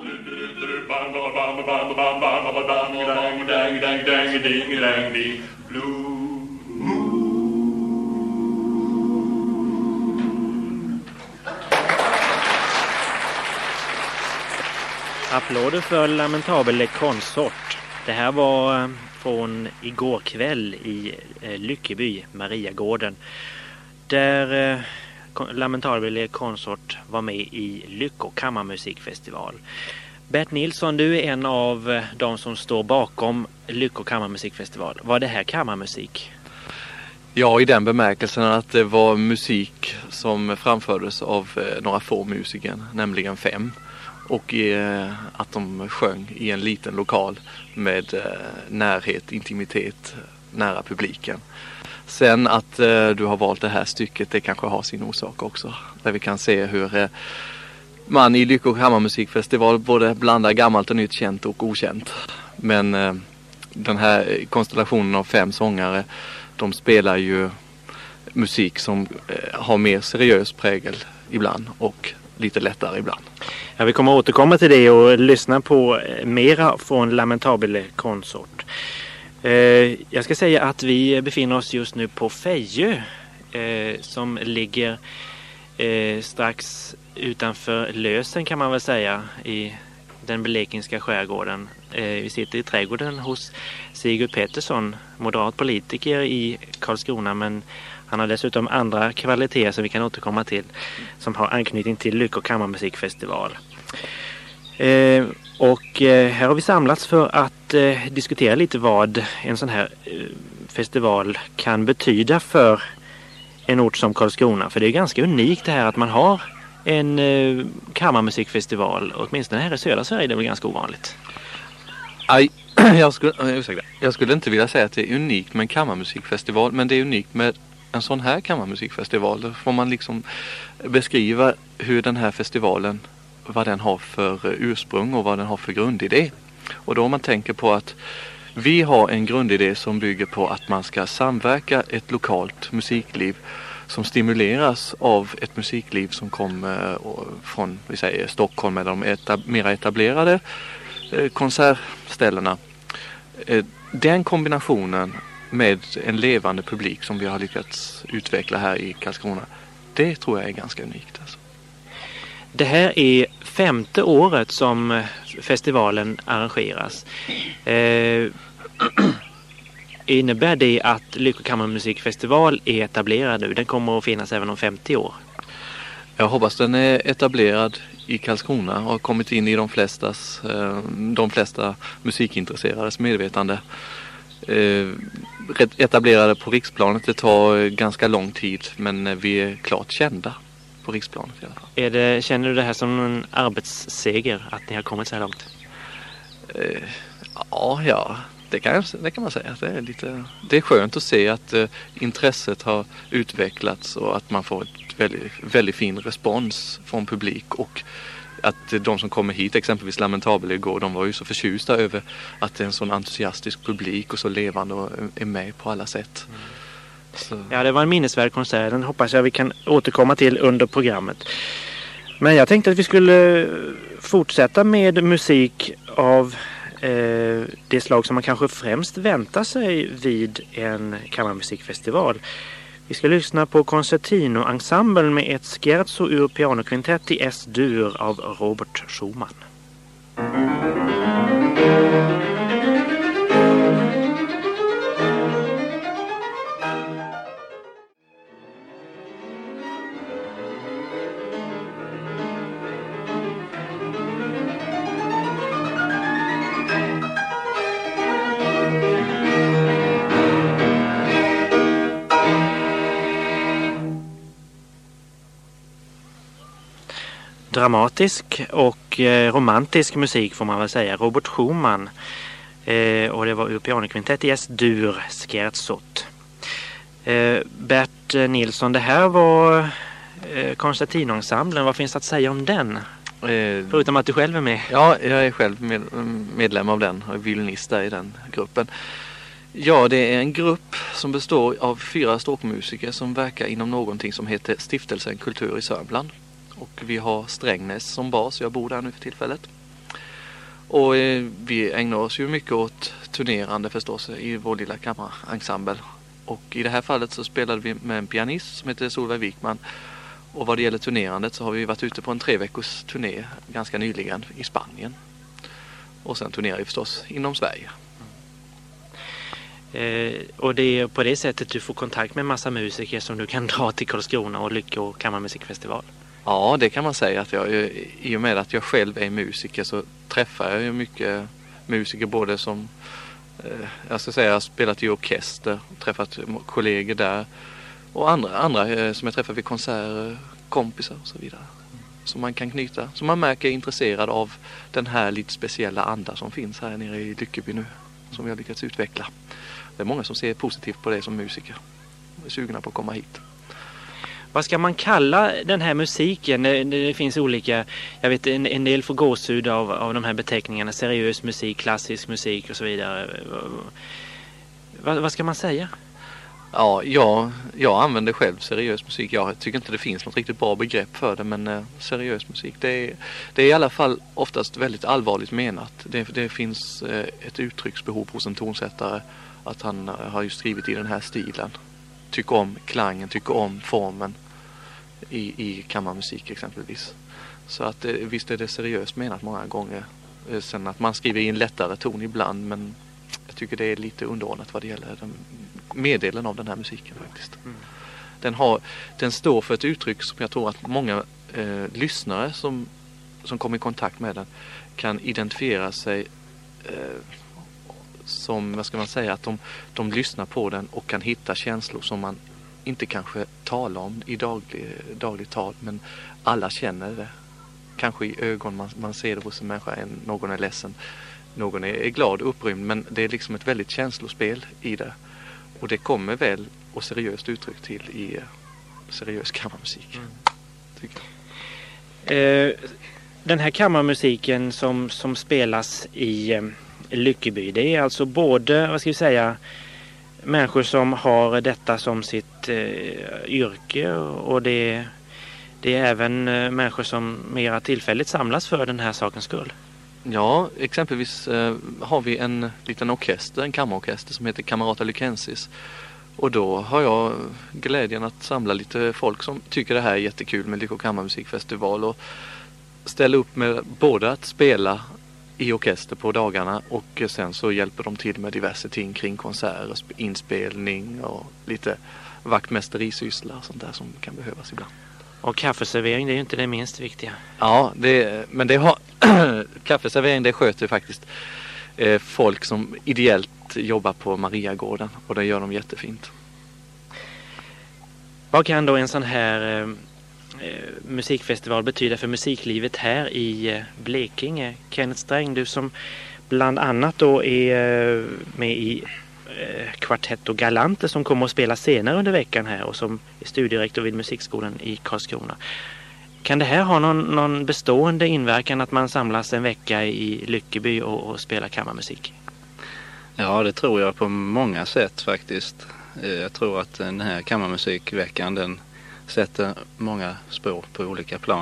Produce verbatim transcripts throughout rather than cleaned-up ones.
Applåder för Lamentabel konsort. Det här var från igår kväll i Lyckeby, Mariagården, där Lamentabel konsort var med i Lycko kammarmusikfestival. Bert Nilsson, du är en av de som står bakom Lycko kammarmusikfestival. Var det här kammarmusik? Ja, i den bemärkelsen att det var musik som framfördes av några få musiker, nämligen fem. Och eh, att de sjöng i en liten lokal med eh, närhet, intimitet, nära publiken. Sen att eh, du har valt det här stycket, det kanske har sin orsak också. Där vi kan se hur eh, man i Lycko kammarmusikfestival både blandar gammalt och nytt, känt och okänt. Men eh, den här konstellationen av fem sångare, de spelar ju musik som eh, har mer seriös prägel ibland och lite lättare ibland. Ja, vi kommer återkomma till det och lyssna på mera från Lamentabel konsort. Eh, jag ska säga att vi befinner oss just nu på Fejö eh, som ligger eh, strax utanför Lösen, kan man väl säga, i den blekinska skärgården. Eh, vi sitter i trädgården hos Sigurd Pettersson, moderat politiker i Karlskrona, men han har dessutom andra kvaliteter som vi kan återkomma till som har anknytning till Lycko kammarmusikfestival. Eh, och eh, här har vi samlats för att eh, diskutera lite vad en sån här eh, festival kan betyda för en ort som Karlskrona. För det är ganska unikt det här att man har en eh, kammarmusikfestival, åtminstone här i södra Sverige. Det är väl ganska ovanligt. Aj. Jag skulle, ursäkta. Jag skulle inte vilja säga att det är unikt med en kammarmusikfestival, men det är unikt med en sån här kammarmusikfestival. Då får man liksom beskriva hur den här festivalen, vad den har för ursprung och vad den har för grundidé. Och då om man tänker på att vi har en grundidé som bygger på att man ska samverka ett lokalt musikliv som stimuleras av ett musikliv som kommer från, vi säger, Stockholm eller de etab- mera etablerade konsertställena. Den kombinationen med en levande publik som vi har lyckats utveckla här i Karlskrona, det tror jag är ganska unikt. Alltså. Det här är femte året som festivalen arrangeras. Eh, innebär det att Lycko kammarmusikfestival är etablerad nu? Den kommer att finnas även om femtio år. Jag hoppas den är etablerad i Karlskrona och har kommit in i de flestas, de flesta musikintresserades medvetande. Etablerade på riksplanet, det tar ganska lång tid, men vi är klart kända på riksplanet i alla fall. Är det, känner du det här som en arbetsseger att ni har kommit så här långt? Ja, ja. Det kan, det kan man säga. Det är, lite, det är skönt att se att eh, intresset har utvecklats och att man får ett väldigt, väldigt fin respons från publik, och att eh, de som kommer hit, exempelvis Lamentabel igår, de var ju så förtjusta över att det är en sån entusiastisk publik och så levande och är med på alla sätt. Mm. Så. Ja, det var en minnesvärd konsert. Den hoppas jag vi kan återkomma till under programmet. Men jag tänkte att vi skulle fortsätta med musik av Eh, det slag som man kanske främst väntar sig vid en kammarmusikfestival. Vi ska lyssna på Concertino-ensemblen med ett scherzo ur pianokvintett i S-dur av Robert Schumann. Dramatisk och eh, romantisk musik får man väl säga. Robert Schumann. Eh, och det var ur pianokvintett i S-dur, scherzot. Eh, Bert Nilsson, det här var eh, Concertino-ensemblen. Vad finns att säga om den? Eh, Förutom att du själv är med. Ja, jag är själv med, medlem av den och violinist i den gruppen. Ja, det är en grupp som består av fyra stråkmusiker som verkar inom någonting som heter Stiftelsen Kultur i Sörmland. Och vi har Strängnäs som bas, jag bor där nu för tillfället. Och eh, vi ägnar oss ju mycket åt turnerande förstås i vår lilla kammarensemble. Och i det här fallet så spelade vi med en pianist som heter Solveig Wikman. Och vad det gäller turnerandet så har vi varit ute på en tre veckors turné ganska nyligen i Spanien. Och sen turnerar vi förstås inom Sverige. Eh, och det är på det sättet du får kontakt med en massa musiker som du kan dra till Karlskrona och Lycke och kammarmusikfestival. Ja, det kan man säga att jag, i och med att jag själv är musiker så träffar jag ju mycket musiker både som, eh, jag ska säga, jag har spelat i orkester, träffat kollegor där och andra, andra eh, som jag träffar vid konserter, kompisar och så vidare. Som man kan knyta, som man märker är intresserad av den här lite speciella anda som finns här nere i Lyckeby nu, som vi har lyckats utveckla. Det är många som ser positivt på det som musiker och är sugna på att komma hit. Vad ska man kalla den här musiken? Det, det finns olika, jag vet en, en del får gåshud av, av de här beteckningarna, seriös musik, klassisk musik och så vidare. Vad, vad ska man säga? Ja, jag, jag använder själv seriös musik. Jag tycker inte det finns något riktigt bra begrepp för det, men eh, seriös musik, det är, det är i alla fall oftast väldigt allvarligt menat. Det, det finns eh, ett uttrycksbehov hos en tonsättare att han eh, har ju skrivit i den här stilen. Tycker om klangen, tycker om formen i, i kammarmusik exempelvis. Så att eh, visst är det seriöst menat många gånger. Eh, sen att man skriver i en lättare ton ibland, men jag tycker det är lite underordnat vad det gäller den meddelen av den här musiken faktiskt. Mm. Den, har, den står för ett uttryck som jag tror att många eh, lyssnare som, som kommer i kontakt med den kan identifiera sig eh, som, vad ska man säga, att de, de lyssnar på den och kan hitta känslor som man inte kanske talar om i daglig, dagligt tal, men alla känner det. Kanske i ögon, man, man ser det hos en människa, en, någon är ledsen, någon är, är glad och upprymd, men det är liksom ett väldigt känslospel i det. Och det kommer väl och seriöst uttryck till i seriös kammarmusik. Mm. Tycker jag. Eh, den här kammarmusiken som, som spelas i eh, Lyckeby, det är alltså både, vad ska vi säga, människor som har detta som sitt eh, yrke, och det, det är även eh, människor som mera tillfälligt samlas för den här sakens skull. Ja, exempelvis eh, har vi en liten orkester, en kammarorkester som heter Camerata Lycensis. Och då har jag glädjen att samla lite folk som tycker det här är jättekul med Lycke- och kammarmusikfestival och ställa upp med både att spela i orkester på dagarna och sen så hjälper de till med diverse ting kring konserter, inspelning och lite vaktmästerisyssla och sånt där som kan behövas ibland. Och kaffeservering, det är ju inte det minst viktiga. Ja, det, men det har kaffeservering, det sköter faktiskt eh, folk som ideellt jobbar på Mariagården, och det gör de jättefint. Vad kan då en sån här eh, musikfestival betyda för musiklivet här i eh, Blekinge? Kenneth Sträng, du som bland annat då är eh, med i eh, Kvartett och Galanter som kommer att spela senare under veckan här och som är studierektor vid musikskolan i Karlskrona. Kan det här ha någon, någon bestående inverkan att man samlas en vecka i Lyckeby och, och spelar kammarmusik? Ja, det tror jag på många sätt faktiskt. Jag tror att den här kammarmusikveckan, den sätter många spår på olika plan.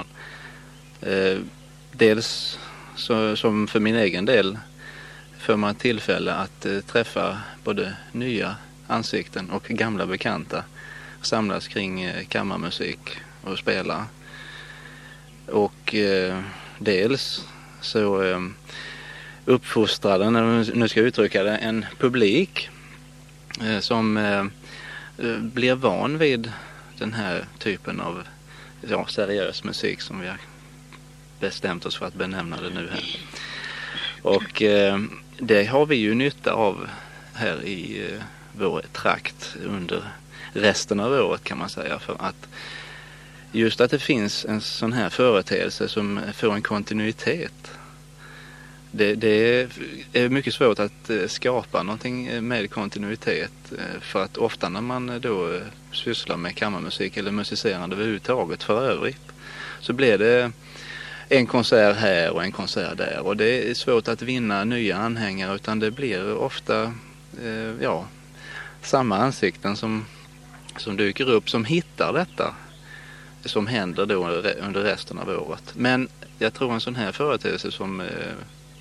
Dels så, som för min egen del får man tillfälle att träffa både nya ansikten och gamla bekanta, samlas kring kammarmusik och spela. Och eh, dels så eh, uppfostrar den, nu ska jag uttrycka det, en publik eh, som eh, blir van vid den här typen av ja, seriös musik som vi har bestämt oss för att benämna det nu här. Och eh, det har vi ju nytta av här i eh, vår trakt under resten av året, kan man säga, för att just att det finns en sån här företeelse som får en kontinuitet. Det, det är mycket svårt att skapa någonting med kontinuitet, för att ofta när man då sysslar med kammarmusik eller musicerande överhuvudtaget för övrigt, så blir det en konsert här och en konsert där, och det är svårt att vinna nya anhängare, utan det blir ofta ja, samma ansikten som, som dyker upp, som hittar detta som händer då under resten av året. Men jag tror en sån här företeelse som eh,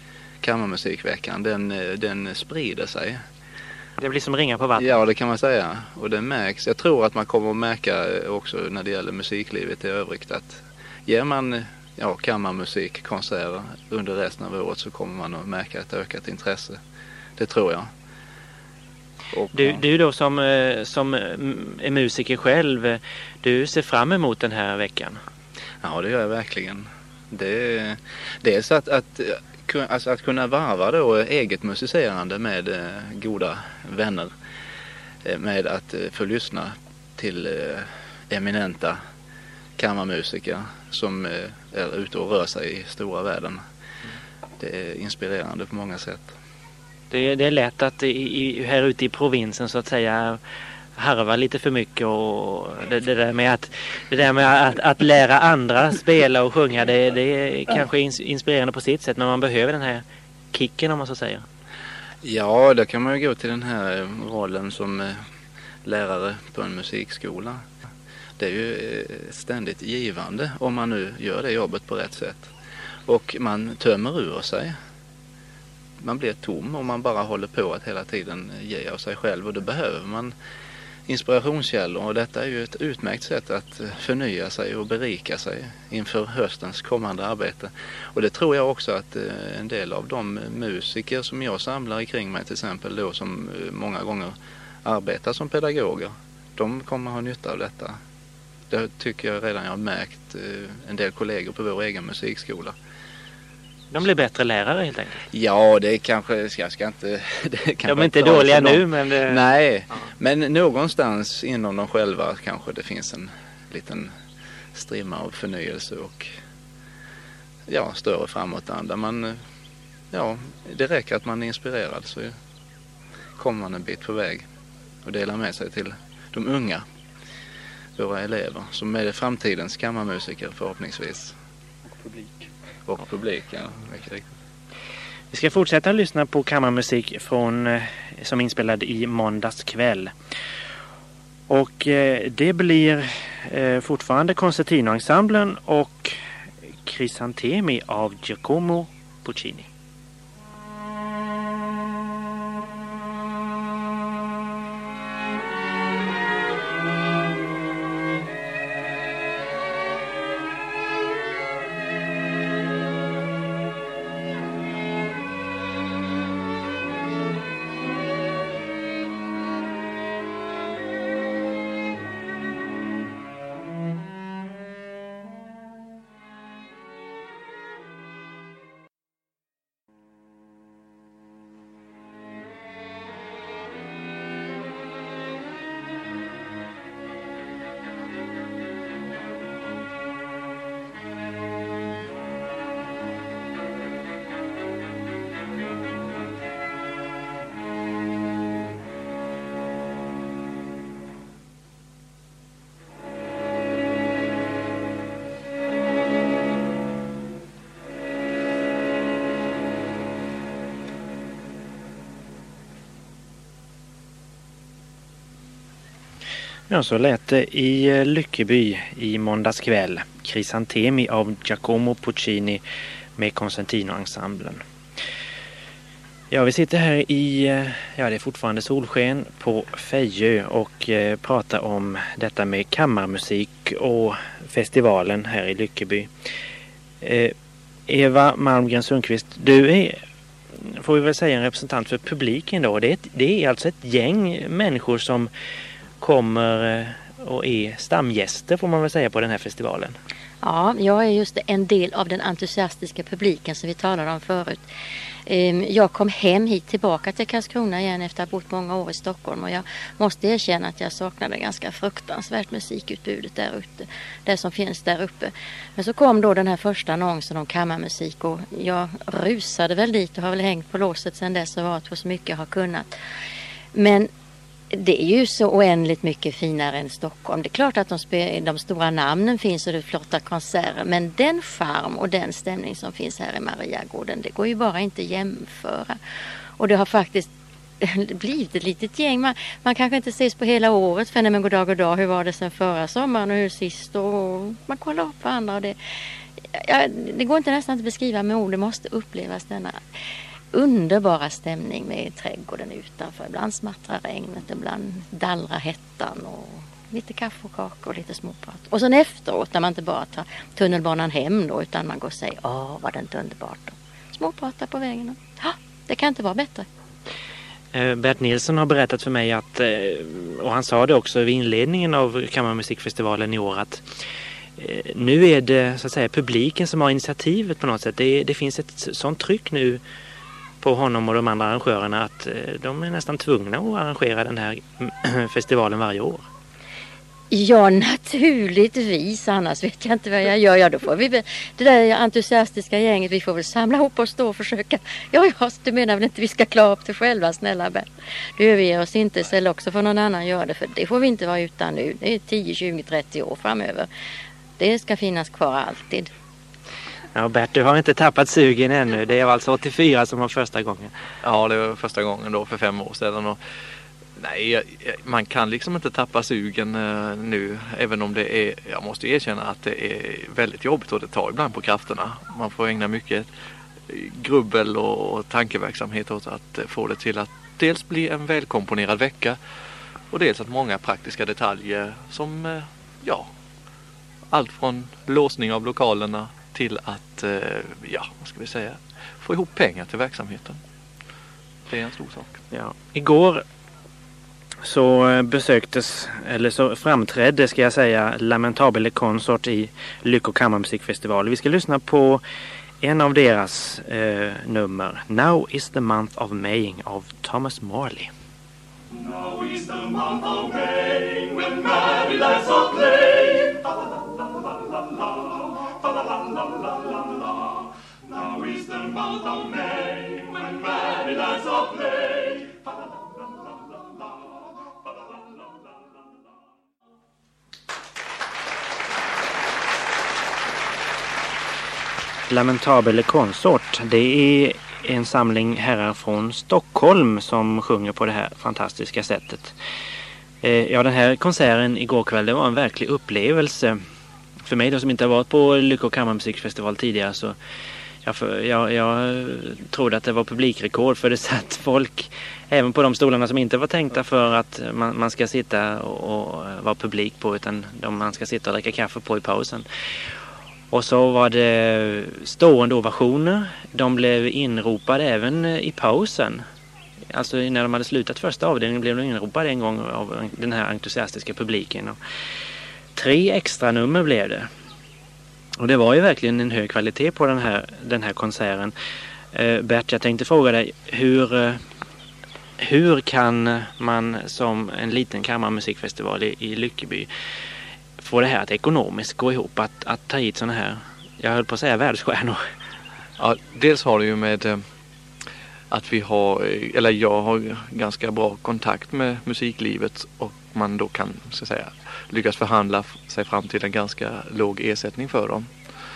kammarmusikveckan, den, den sprider sig. Det blir som ringar på vattnet. Ja, det kan man säga. Och det märks. Jag tror att man kommer att märka också när det gäller musiklivet i övrigt att ger man ja, kammarmusikkonserter under resten av året så kommer man att märka ett ökat intresse. Det tror jag. Och, du, du då som, som är musiker själv, du ser fram emot den här veckan? Ja, det gör jag verkligen. Det, det är så att, att, alltså att kunna varva då eget musicerande med eh, goda vänner. Eh, med att eh, få lyssna till eh, eminenta kammarmusiker som eh, är ute och rör sig i stora världen. Det är inspirerande på många sätt. Det, det är lätt att i, i, här ute i provinsen så att säga harva lite för mycket och det, det där med, att, det där med att, att lära andra spela och sjunga det, det är kanske inspirerande på sitt sätt, men man behöver den här kicken om man så säger. Ja, då kan man ju gå till den här rollen som lärare på en musikskola. Det är ju ständigt givande om man nu gör det jobbet på rätt sätt. Och man tömmer ur sig. Man blir tom om man bara håller på att hela tiden ge av sig själv, och då behöver man inspirationskällor, och detta är ju ett utmärkt sätt att förnya sig och berika sig inför höstens kommande arbete. Och det tror jag också att en del av de musiker som jag samlar kring mig till exempel då, som många gånger arbetar som pedagoger, de kommer ha nytta av detta. Det tycker jag redan jag har märkt en del kollegor på vår egen musikskola. De blir bättre lärare helt enkelt. Ja, det är kanske, jag ska inte... Det kan de är inte dåliga nu, men... Det... Nej, ja. Men någonstans inom dem själva kanske det finns en liten strimma av förnyelse och ja, större framåtanda. Man, ja, det räcker att man är inspirerad så kommer man en bit på väg och delar med sig till de unga, våra elever, som är framtidens kammarmusiker förhoppningsvis. Och publik. Och publik, ja. Mycket riktigt. Vi ska fortsätta lyssna på kammarmusik från, som är inspelad i måndags kväll. Och eh, det blir eh, fortfarande Concertino-ensemblen och Crisantemi av Giacomo Puccini. Ja, så lät det i Lyckeby i måndags kväll. Crisantemi av Giacomo Puccini med Concertino-ensemblen. Ja, vi sitter här i, ja det är fortfarande solsken på Fejö och eh, pratar om detta med kammarmusik och festivalen här i Lyckeby. Eh, Eva Malmgren Sundqvist, du är, får vi väl säga, en representant för publiken då. Det är, ett, det är alltså ett gäng människor som kommer och är stamgäster får man väl säga på den här festivalen. Ja, jag är just en del av den entusiastiska publiken som vi talade om förut. Jag kom hem hit tillbaka till Karlskrona igen efter att ha bott många år i Stockholm, och jag måste erkänna att jag saknade ganska fruktansvärt musikutbudet där ute, det som finns där uppe. Men så kom då den här första annonsen om kammarmusik och jag rusade väl dit och har väl hängt på låset sedan dess och varit på så mycket jag har kunnat. Men det är ju så oändligt mycket finare än Stockholm. Det är klart att de, spe- de stora namnen finns och det är flotta konserter. Men den charm och den stämning som finns här i Mariagården, det går ju bara inte att jämföra. Och det har faktiskt blivit ett litet gäng. Man, man kanske inte ses på hela året, för när man går dag och dag, hur var det sen förra sommaren och hur sist, och man kollar upp varandra. Och det, ja, det går inte nästan att beskriva med ord, det måste upplevas denna underbara stämning med trädgården utanför. Ibland smattrar regnet, ibland dallrar hettan och lite kaffe och kakor och lite småprat. Och sen efteråt när man inte bara tar tunnelbanan hem då, utan man går och säger åh vad det inte underbart då. Småpratar på vägen. Ja, det kan inte vara bättre. Bert Nilsson har berättat för mig att, och han sa det också vid inledningen av Kammarmusikfestivalen i år, att nu är det så att säga publiken som har initiativet på något sätt. Det, det finns ett sånt tryck nu på honom och de andra arrangörerna att de är nästan tvungna att arrangera den här festivalen varje år. Ja, naturligtvis. Annars vet jag inte vad jag gör. Ja, då får vi väl, det där entusiastiska gänget, vi får väl samla ihop oss då och försöka. Ja, ja, du menar väl inte vi ska klara upp det själva, snälla Bert. Du överger oss inte, så också för någon annan gör det. För det får vi inte vara utan nu. Det är tio, tjugo, trettio år framöver. Det ska finnas kvar alltid. Ja, Bert, du har inte tappat sugen ännu. Det är alltså åttiofyra som var första gången. Ja, det var första gången då för fem år sedan. Och nej, man kan liksom inte tappa sugen uh, nu, även om det är, jag måste erkänna att det är väldigt jobbigt och det tar ibland på krafterna. Man får ägna mycket grubbel och tankeverksamhet åt att få det till att dels bli en välkomponerad vecka och dels att många praktiska detaljer som, uh, ja, allt från låsning av lokalerna till att, uh, ja, vad ska vi säga, få ihop pengar till verksamheten. Det är en stor sak. Ja. Igår så besöktes, eller så framträdde ska jag säga, Lamentabile Consort i Lyko Kammarmusikfestival. Vi ska lyssna på en av deras eh, nummer, Now is the month of May av Thomas Morley. Now is the month of May when merry lads are play. Now is the month of May when merry lads are play. Lamentabile Consort, det är en samling herrar från Stockholm som sjunger på det här fantastiska sättet. Eh, ja, den här konserten igår kväll, det var en verklig upplevelse. För mig då som inte har varit på Lyko Kammarmusikfestival tidigare, så jag, för, jag, jag trodde att det var publikrekord, för det satt folk även på de stolarna som inte var tänkta för att man, man ska sitta och, och vara publik på, utan de man ska sitta och dricka kaffe på i pausen. Och så var det stående ovationer. De blev inropade även i pausen. Alltså när de hade slutat första avdelningen blev de inropade en gång av den här entusiastiska publiken. Och tre extra nummer blev det. Och det var ju verkligen en hög kvalitet på den här, den här konserten. Eh, Bert, jag tänkte fråga dig, hur, hur kan man som en liten kammarmusikfestival i, i Lyckeby få det här att ekonomiskt gå ihop, att, att ta hit såna här, jag höll på att säga världsstjärnor? Ja, dels har det ju med eh, att vi har, eller jag har ganska bra kontakt med musiklivet och man då kan så att säga lyckas förhandla sig fram till en ganska låg ersättning för dem.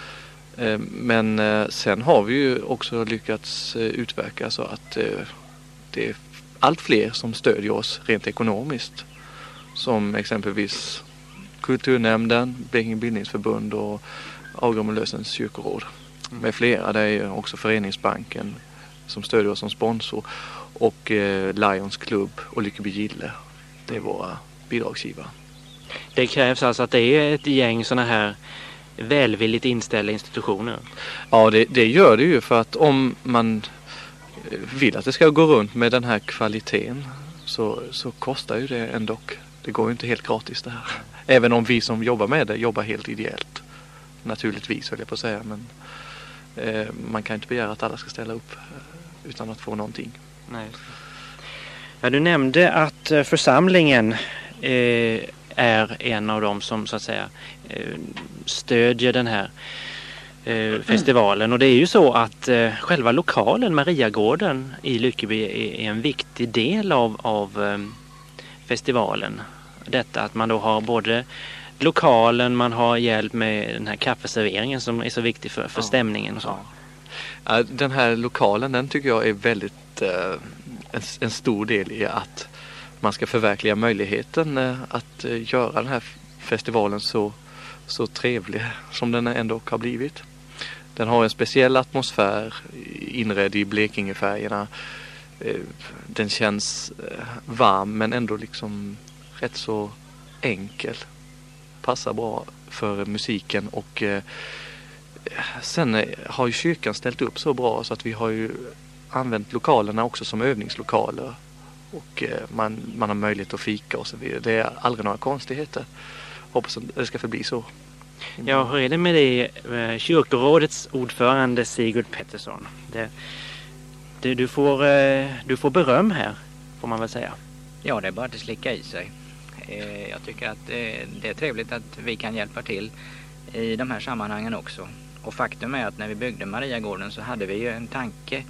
Eh, men eh, sen har vi ju också lyckats eh, utverka så att eh, det är allt fler som stödjer oss rent ekonomiskt, som exempelvis Kulturnämnden, Blekinge bildningsförbund och Augramolösens kyrkoråd med flera. Det är också Föreningsbanken som stödjer oss som sponsor och eh, Lions Club och Lyckeby Gille. Det är våra bidragsgivare. Det krävs alltså att det är ett gäng såna här välvilligt inställda institutioner. Ja, det, det gör det ju, för att om man vill att det ska gå runt med den här kvaliteten så, så kostar ju det ändå. Det går ju inte helt gratis det här. Även om vi som jobbar med det jobbar helt ideellt. Naturligtvis höll jag på att säga. Men eh, man kan inte begära att alla ska ställa upp eh, utan att få någonting. Nej. Ja, du nämnde att församlingen eh, är en av dem som så att säga eh, stödjer den här eh, festivalen. Och det är ju så att eh, själva lokalen, Mariagården i Lyckeby, är, är en viktig del av, av eh, festivalen. Detta att man då har både lokalen, man har hjälp med den här kaffeserveringen som är så viktig för, för stämningen och så. Ja. Den här lokalen, den tycker jag är väldigt eh, en, en stor del i att man ska förverkliga möjligheten eh, att eh, göra den här festivalen så, så trevlig som den ändå har blivit. Den har en speciell atmosfär inredd i Blekingefärgerna. Den känns varm men ändå liksom rätt så enkel. Passar bra för musiken och sen har ju kyrkan ställt upp så bra så att vi har ju använt lokalerna också som övningslokaler och man, man har möjlighet att fika och så vidare. Det är aldrig några konstigheter. Hoppas att det ska förbli så. Ja, hur är det med det? Kyrkorådets ordförande Sigurd Pettersson. Det, det, du, får, du får beröm här, får man väl säga. Ja, det är bara att slicka i sig. Jag tycker att det är trevligt att vi kan hjälpa till i de här sammanhangen också. Och faktum är att när vi byggde Mariagården så hade vi ju en tanke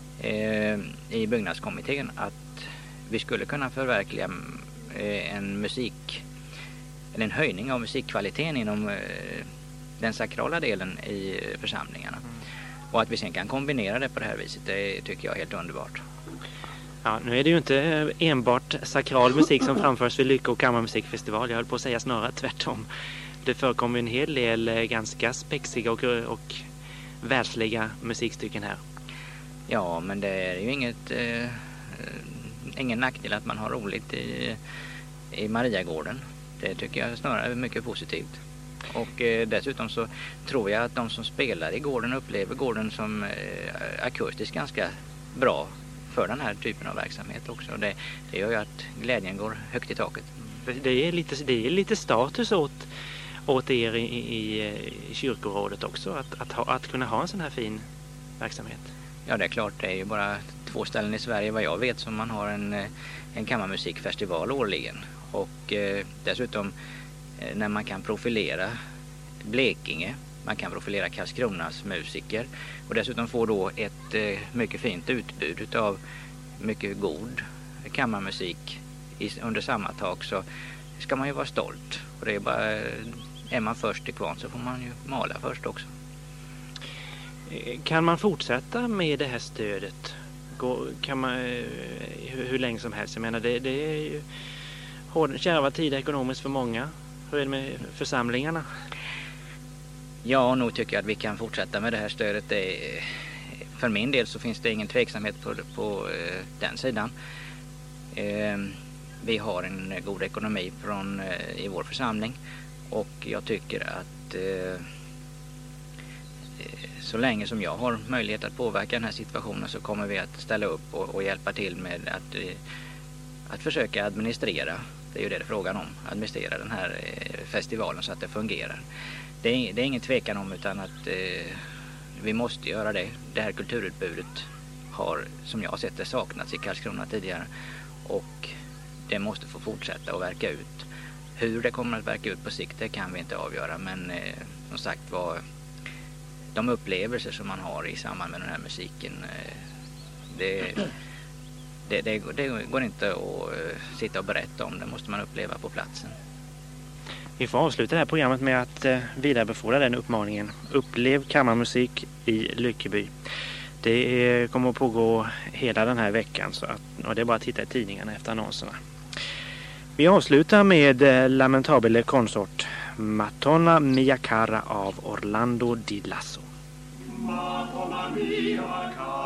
i byggnadskommittén att vi skulle kunna förverkliga en musik eller en höjning av musikkvaliteten inom den sakrala delen i församlingarna. Mm. Och att vi sen kan kombinera det på det här viset, det tycker jag är helt underbart. Ja, nu är det ju inte enbart sakral musik som framförs vid Lycka- och kammarmusikfestival. Jag höll på att säga snarare tvärtom. Det förekommer en hel del ganska spexiga och, och världsliga musikstycken här. Ja, men det är ju inget, eh, ingen nackdel att man har roligt i, i Mariagården. Det tycker jag snarare är mycket positivt. Och eh, dessutom så tror jag att de som spelar i gården upplever gården som eh, akustiskt ganska bra för den här typen av verksamhet också. Det, det gör ju att glädjen går högt i taket. Det är lite, det är lite status åt, åt er i, i, i kyrkorådet också att, att, ha, att kunna ha en sån här fin verksamhet. Ja, det är klart. Det är ju bara två ställen i Sverige vad jag vet som man har en, en kammarmusikfestival årligen. Och eh, dessutom eh, när man kan profilera Blekinge, man kan profilera Karlskronas musiker och dessutom få då ett eh, mycket fint utbud av mycket god kammarmusik i, under samma tak, så ska man ju vara stolt. Och det är bara, är man först i kvarn så får man ju mala först också. Kan man fortsätta med det här stödet? Gå, kan man hur, hur länge som helst? Jag menar det, det är ju hårda, kärva tider ekonomiskt för många. Hur är det med församlingarna? Ja, nog tycker jag att vi kan fortsätta med det här stödet. Det är, för min del så finns det ingen tveksamhet på, på eh, den sidan. Eh, vi har en god ekonomi från, eh, i vår församling och jag tycker att eh, så länge som jag har möjlighet att påverka den här situationen så kommer vi att ställa upp och, och hjälpa till med att, eh, att försöka administrera. Det är ju det det är frågan om, administrera den här eh, festivalen så att det fungerar. Det är, det är ingen tvekan om utan att eh, vi måste göra det. Det här kulturutbudet har, som jag har sett det, saknats i Karlskrona tidigare och det måste få fortsätta att verka ut. Hur det kommer att verka ut på sikt, det kan vi inte avgöra, men eh, som sagt vad de upplevelser som man har i samband med den här musiken, eh, det, det, det, det går inte att eh, sitta och berätta om, det måste man uppleva på platsen. Vi får avsluta det här programmet med att eh, vidarebefordra den uppmaningen. Upplev kammarmusik i Lyckeby. Det är, kommer att pågå hela den här veckan så att, och det är bara att titta i tidningarna efter annonserna. Vi avslutar med eh, Lamentabile Consort, Madonna Mia Cara av Orlando Di Lasso. Madonna Mia Cara.